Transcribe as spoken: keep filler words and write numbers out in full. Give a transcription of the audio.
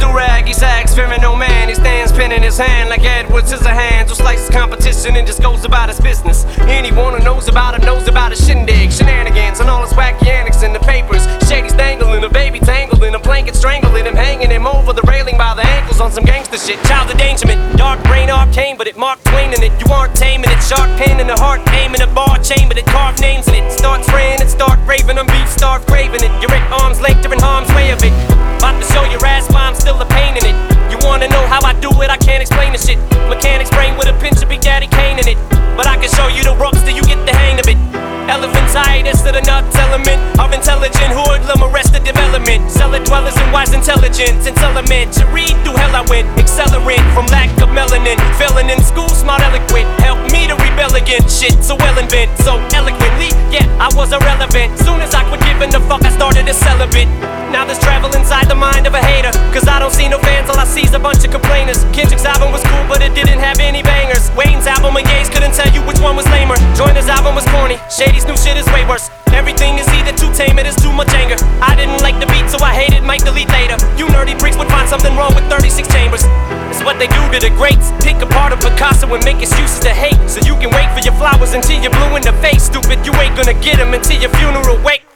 do-rag, he sags, fearing no man. He stands pen in his hand like Edward Scissorhands, who slices competition and just goes about his business. Anyone who knows about him knows about his shindig, shenanigans, and all his wacky antics in the papers. Shady's dangling, a baby tangled in a blanket, strangling him, hanging him over the railing by the ankles on some gangster shit. Child endangerment, dark brain arcane, but it Mark Twain in it. You aren't taming it, sharp pain in the heart, aim in a bar chamber that carved names in it. Start spraying it, start raving, I'm beef, start craving it. You're at arm's length, you're in harm's way of it. About to show your ass why I'm still a pain in it. You wanna know how I do it, I can't explain the shit. Mechanics brain with a pinch of Big Daddy Kane in it. But I can show you the ropes till you get the hang of it. Elephantitis to the nuts element of intelligent hoodlum, arrested development. Cellar dwellers and wise intelligence, and element. To read through hell I went, accelerant from lack of melanin. Failing in school, smart eloquent. Help me to rebel against shit so well invent. So eloquently, yeah, I was irrelevant. Soon as I quit giving the fuck, I started a celibate. Now there's travel inside the mind of a hater, cause I don't see no fans, all I see's a bunch of complainers. Kendrick's album was cool, but it didn't have any bangers. Wayne's album and Ye's couldn't tell you which one was lamer. Joyner's album was corny, Shady's new shit is way worse. Everything is either too tame, it is too much anger. I didn't like the beat, so I hated, might delete later. You nerdy freaks would find something wrong with thirty-six chambers. It's what they do to the greats, pick apart a Picasso and make excuses to hate. So you can wait for your flowers until you're blue in the face. Stupid, you ain't gonna get them until your funeral wake.